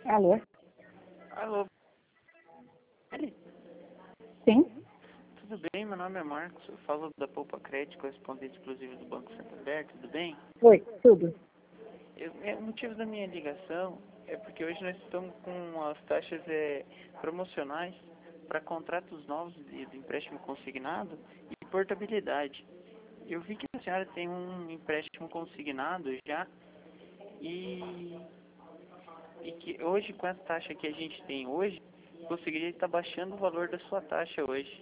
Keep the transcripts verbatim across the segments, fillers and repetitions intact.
Alô? Alô, Eli? Sim? Tudo bem? Meu nome é Marcos, eu falo da Poupa Crédito, correspondente exclusivo do Banco Santander, tudo bem? Oi, tudo. Eu, é, o motivo da minha ligação é porque hoje nós estamos com as taxas é, promocionais para contratos novos de, de empréstimo consignado e portabilidade. Eu vi que a senhora tem um empréstimo consignado já e, e que hoje, com a taxa que a gente tem hoje, conseguiria estar baixando o valor da sua taxa hoje.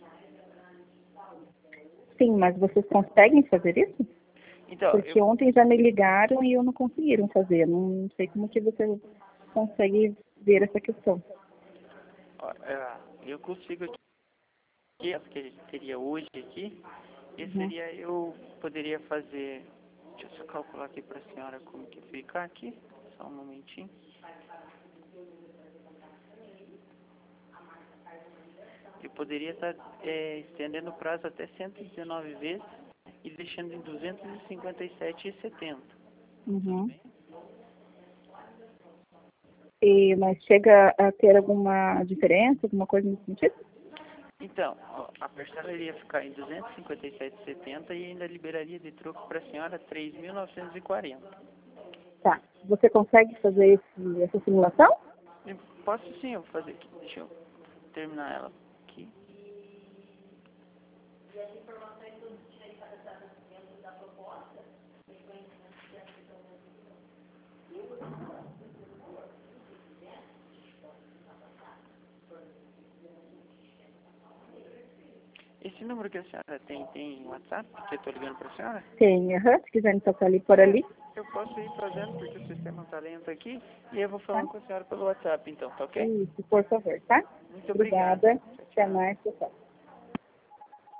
Sim, mas vocês conseguem fazer isso? Então, Porque eu, ontem já me ligaram e eu não conseguiram fazer. Não sei como que você consegue ver essa questão. ó, é, eu consigo aqui, as que a gente teria hoje aqui, e Uhum. seria, eu poderia fazer, deixa eu só calcular aqui para a senhora como que fica aqui, só um momentinho. Eu poderia estar é, estendendo o prazo até cento e dezenove vezes e deixando em duzentos e cinquenta e sete reais e setenta centavos. Tudo Uhum. bem? E, mas chega a ter alguma diferença, alguma coisa nesse sentido? Então, ó, a parcela iria ficar em duzentos e cinquenta e sete reais e setenta centavos e ainda liberaria de troco para a senhora três mil novecentos e quarenta reais. Tá. Você consegue fazer esse, essa simulação? Eu posso sim, eu vou fazer aqui. Deixa eu terminar ela aqui. Esse número que a senhora tem, tem WhatsApp, que eu estou ligando para a senhora? Tem, aham. Se quiser me tocar ali por É, ali, eu posso ir fazendo porque o sistema está lento aqui e eu vou tá? falando com a senhora pelo WhatsApp então, tá ok? Isso, por favor, tá? Muito obrigado. Obrigada. Tchau, Até tchau. mais, pessoal.